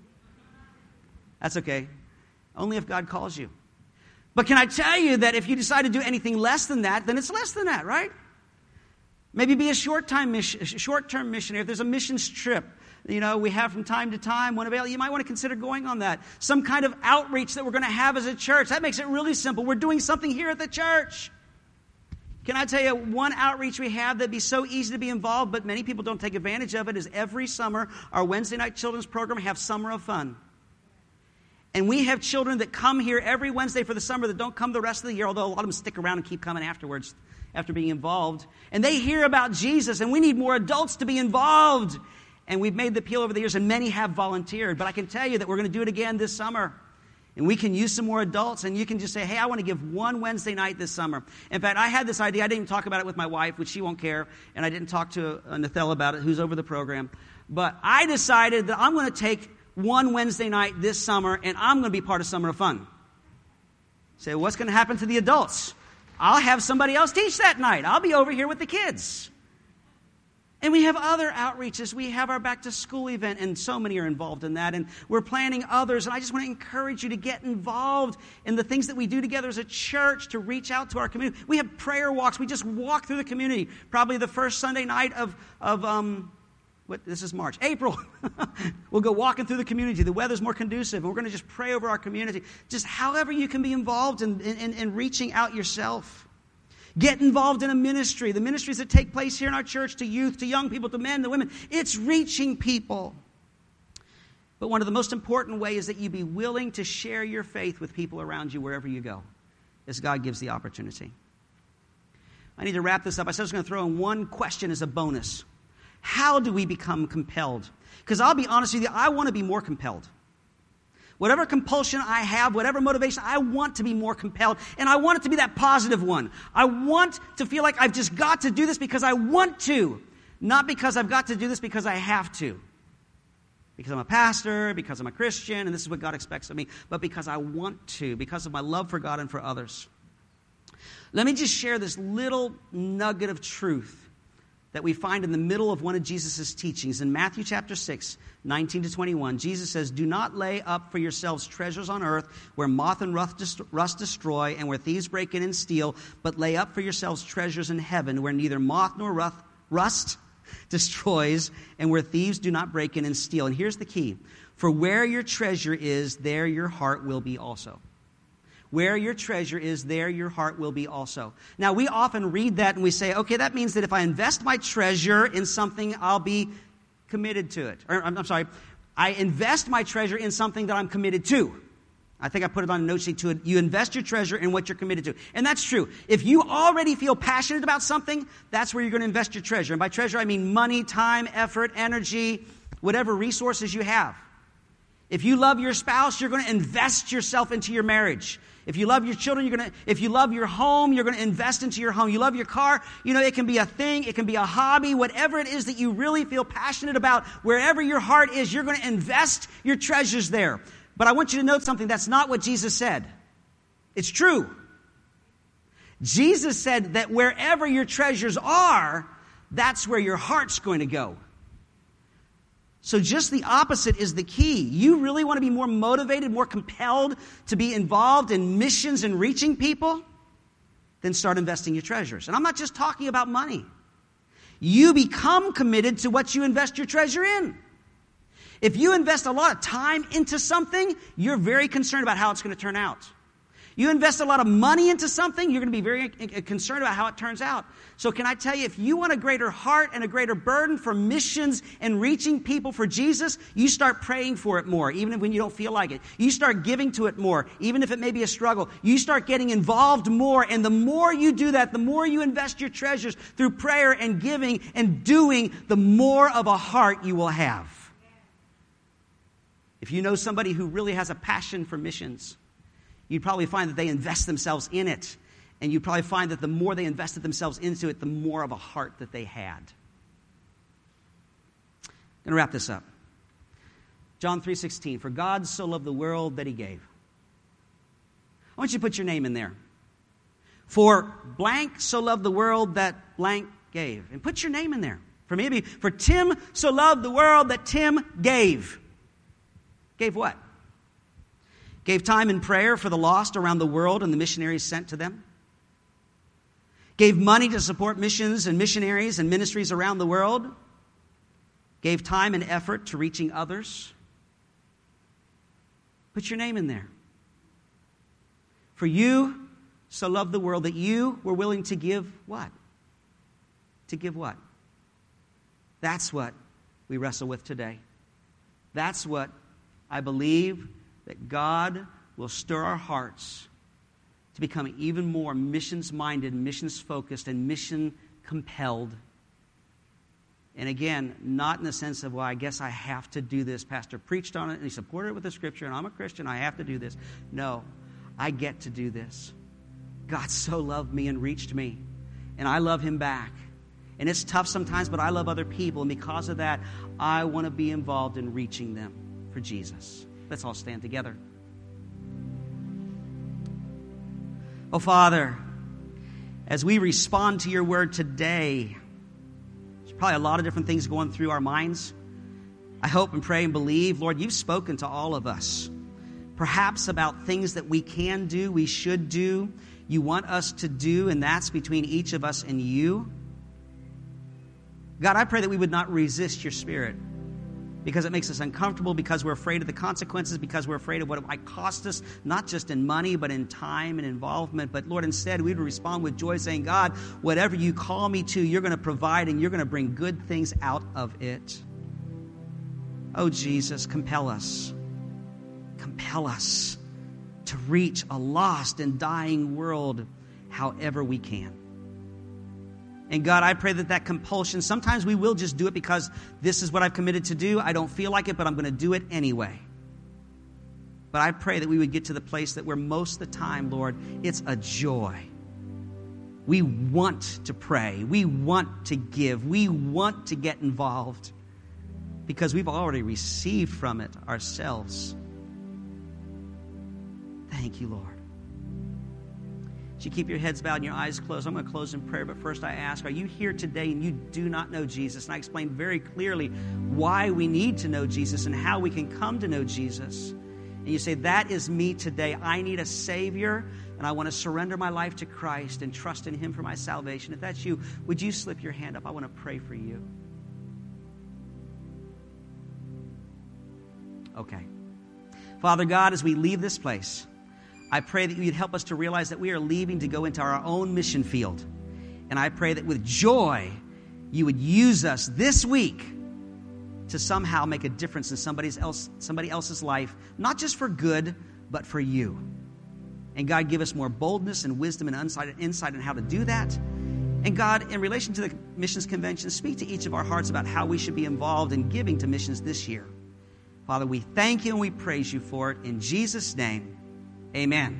That's okay. Only if God calls you. But can I tell you that if you decide to do anything less than that, then it's less than that, right? Maybe be a short-time mission, short-term missionary. If there's a missions trip, you know, we have from time to time, one available, you might want to consider going on that. Some kind of outreach that we're going to have as a church. That makes it really simple. We're doing something here at the church. Can I tell you one outreach we have that'd be so easy to be involved, but many people don't take advantage of it, is every summer, our Wednesday night children's program have Summer of Fun. And we have children that come here every Wednesday for the summer that don't come the rest of the year, although a lot of them stick around and keep coming afterwards, after being involved. And they hear about Jesus, and we need more adults to be involved. And we've made the appeal over the years, and many have volunteered. But I can tell you that we're going to do it again this summer. And we can use some more adults, and you can just say, hey, I want to give one Wednesday night this summer. In fact, I had this idea. I didn't even talk about it with my wife, which she won't care, and I didn't talk to uh, Nathel about it, who's over the program. But I decided that I'm going to take one Wednesday night this summer, and I'm going to be part of Summer of Fun. Say, well, what's going to happen to the adults? I'll have somebody else teach that night. I'll be over here with the kids. And we have other outreaches. We have our back to school event, and so many are involved in that. And we're planning others. And I just want to encourage you to get involved in the things that we do together as a church to reach out to our community. We have prayer walks. We just walk through the community. Probably the first Sunday night of, of um, what, this is March, April. We'll go walking through the community. The weather's more conducive. And we're going to just pray over our community. Just however you can be involved in, in, in reaching out yourself. Get involved in a ministry. The ministries that take place here in our church to youth, to young people, to men, to women. It's reaching people. But one of the most important ways is that you be willing to share your faith with people around you wherever you go, as God gives the opportunity. I need to wrap this up. I said I was going to throw in one question as a bonus. How do we become compelled? Because I'll be honest with you, I want to be more compelled. Whatever compulsion I have, whatever motivation, I want to be more compelled. And I want it to be that positive one. I want to feel like I've just got to do this because I want to. Not because I've got to do this because I have to. Because I'm a pastor, because I'm a Christian, and this is what God expects of me. But because I want to, because of my love for God and for others. Let me just share this little nugget of truth that we find in the middle of one of Jesus' teachings. In Matthew chapter six, nineteen to twenty-one, Jesus says, "Do not lay up for yourselves treasures on earth where moth and rust destroy and where thieves break in and steal, but lay up for yourselves treasures in heaven where neither moth nor rust destroys and where thieves do not break in and steal." And here's the key. For where your treasure is, there your heart will be also. Where your treasure is, there your heart will be also. Now, we often read that and we say, okay, that means that if I invest my treasure in something, I'll be committed to it. Or, I'm, I'm sorry, I invest my treasure in something that I'm committed to. I think I put it on a note sheet too. You invest your treasure in what you're committed to. And that's true. If you already feel passionate about something, that's where you're going to invest your treasure. And by treasure, I mean money, time, effort, energy, whatever resources you have. If you love your spouse, you're going to invest yourself into your marriage. If you love your children, you're going to, if you love your home, you're going to invest into your home. You love your car, you know, it can be a thing, it can be a hobby, whatever it is that you really feel passionate about, wherever your heart is, you're going to invest your treasures there. But I want you to note something, that's not what Jesus said. It's true. Jesus said that wherever your treasures are, that's where your heart's going to go. So just the opposite is the key. You really want to be more motivated, more compelled to be involved in missions and reaching people? Then start investing your treasures. And I'm not just talking about money. You become committed to what you invest your treasure in. If you invest a lot of time into something, you're very concerned about how it's going to turn out. You invest a lot of money into something, you're going to be very concerned about how it turns out. So can I tell you, if you want a greater heart and a greater burden for missions and reaching people for Jesus, you start praying for it more, even when you don't feel like it. You start giving to it more, even if it may be a struggle. You start getting involved more, and the more you do that, the more you invest your treasures through prayer and giving and doing, the more of a heart you will have. If you know somebody who really has a passion for missions, you'd probably find that they invest themselves in it. And you'd probably find that the more they invested themselves into it, the more of a heart that they had. I'm going to wrap this up. John three sixteen, "For God so loved the world that he gave." I want you to put your name in there. For blank so loved the world that blank gave. And put your name in there. For maybe, for Tim so loved the world that Tim gave. Gave what? Gave time in prayer for the lost around the world and the missionaries sent to them. Gave money to support missions and missionaries and ministries around the world. Gave time and effort to reaching others. Put your name in there. For you so loved the world that you were willing to give what? To give what? That's what we wrestle with today. That's what I believe that God will stir our hearts to become even more missions-minded, missions-focused, and mission-compelled. And again, not in the sense of, well, I guess I have to do this. Pastor preached on it, and he supported it with the Scripture, and I'm a Christian, I have to do this. No, I get to do this. God so loved me and reached me, and I love him back. And it's tough sometimes, but I love other people, and because of that, I want to be involved in reaching them for Jesus. Let's all stand together. Oh, Father, as we respond to your word today, there's probably a lot of different things going through our minds. I hope and pray and believe, Lord, you've spoken to all of us, perhaps about things that we can do, we should do, you want us to do, and that's between each of us and you. God, I pray that we would not resist your Spirit, because it makes us uncomfortable, because we're afraid of the consequences, because we're afraid of what it might cost us, not just in money, but in time and involvement. But Lord, instead, we would respond with joy, saying, God, whatever you call me to, you're going to provide, and you're going to bring good things out of it. Oh, Jesus, compel us. Compel us to reach a lost and dying world however we can. And God, I pray that that compulsion, sometimes we will just do it because this is what I've committed to do. I don't feel like it, but I'm going to do it anyway. But I pray that we would get to the place that where most of the time, Lord, it's a joy. We want to pray. We want to give. We want to get involved because we've already received from it ourselves. Thank you, Lord. you keep your heads bowed and your eyes closed. I'm going to close in prayer, but first I ask, are you here today and you do not know Jesus? And I explained very clearly why we need to know Jesus and how we can come to know Jesus. And you say, that is me today. I need a Savior, and I want to surrender my life to Christ and trust in Him for my salvation. If that's you, would you slip your hand up? I want to pray for you. Okay. Father God, as we leave this place, I pray that you'd help us to realize that we are leaving to go into our own mission field. And I pray that with joy, you would use us this week to somehow make a difference in somebody else, somebody else's life, not just for good, but for you. And God, give us more boldness and wisdom and insight, insight on how to do that. And God, in relation to the missions convention, speak to each of our hearts about how we should be involved in giving to missions this year. Father, we thank you and we praise you for it. In Jesus' name, amen.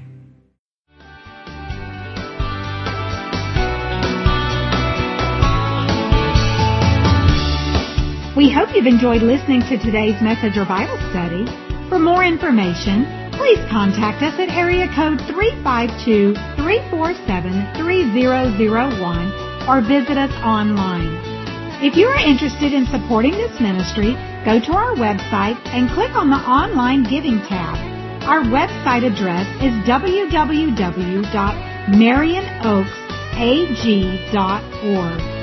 We hope you've enjoyed listening to today's message or Bible study. For more information, please contact us at area code three five two, three four seven, three zero zero one or visit us online. If you are interested in supporting this ministry, go to our website and click on the Online Giving tab. Our website address is w w w dot marion oaks a g dot org.